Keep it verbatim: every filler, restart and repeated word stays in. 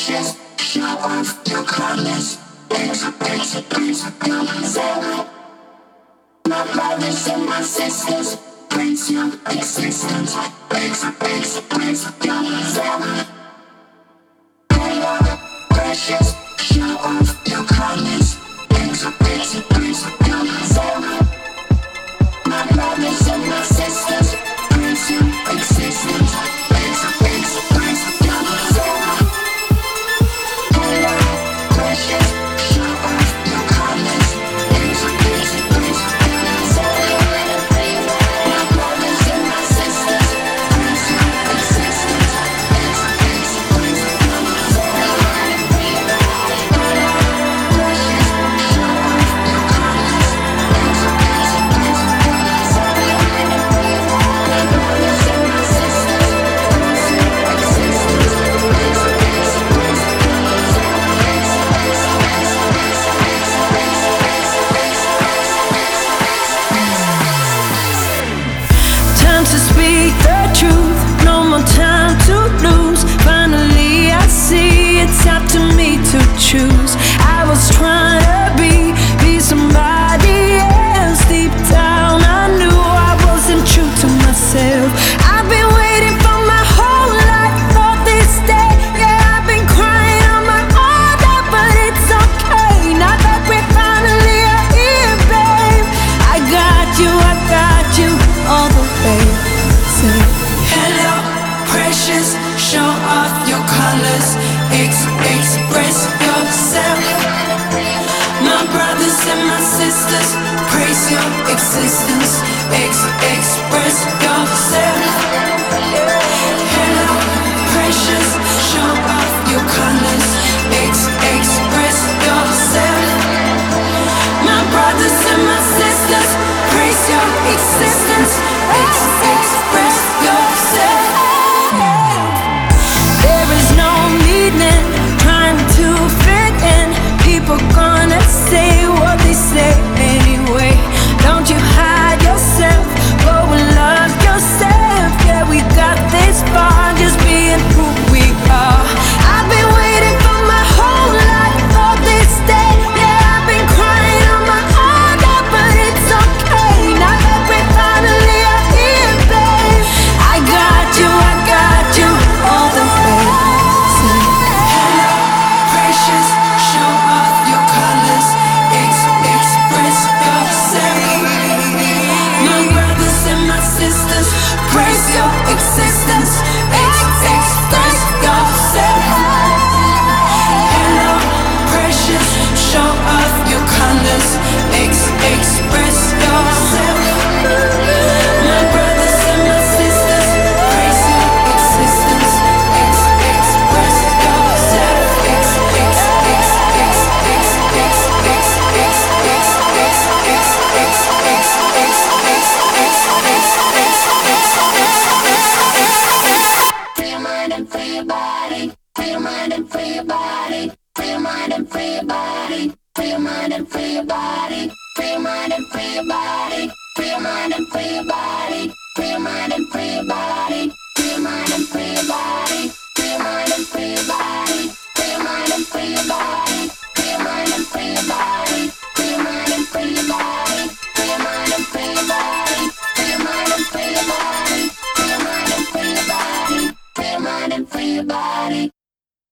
precious. Show off your colors. Basic, basic, basic, zero. My brothers and my sisters. Praise your existence. Basic, basic, basic, zero. Hello, precious. Show off your colors. Basic, basic, basic, zero. My brothers and my sisters. Praise your existence. Basic, basic, basic, zero. Hello, precious. Show off your colors. Basic, basic, basic, zero. My brothers and my sisters. Praise your existence. Basic, basic, basic, zero. Precious. Show off your colors. Basic, basic, basic, zero. My brothers and my sisters. Praise your existence. Basic, basic, basic, Time to speak the truth, no more time to lose. Finally I see it's up to me to choose. I was trying to be, be somebody else. Deep down I knew I wasn't true to myself. I've been waiting for my whole life for this day. Yeah, I've been crying on my own, but it's okay. Now that we're finally here, babe, I got you, I got you all the way. Say hello, precious. Show off your colors. Ex- express yourself. My brothers and my sisters, praise your existence. Ex- express yourself. Hello, precious. Show off your colors. Ex- express yourself. My brothers and my sisters, praise your existence. Ex- express yourself. There is no meaning trying to fit in. People gonna say what they say anyway. Don't you hide yourself, go and love yourself. Yeah, we got this far, just being who we are. I've been waiting for my whole life for this day. Yeah, I've been crying on my own, but it's okay. Now that we're finally here, babe, I got you, I got you all the way. Say hello, precious. Show off your colors. Ex- express yourself. My brothers and my sisters, praise your existence. Ex- express yourself. Hello, precious. Show off your colors. Ex- express yourself. My brothers and my sisters, praise your existence. Ex- express yourself. Ex- ex- ex- ex- ex- ex- ex- ex- ex- ex- ex- ex- ex- ex- Free your mind and free your body. Free your mind and free your body. Free your mind and free your body. Free your mind and free your body. Free your mind and free your body. Free your mind and free your body. Free your mind and free your body. Free your mind and free your body. Free your mind and free your body. Free your mind and free your body. Free your mind and free your body. Free your mind and free your body. Free your mind and free your body. Free your mind and free your body. Free your mind and free your body. Free your mind and free your body.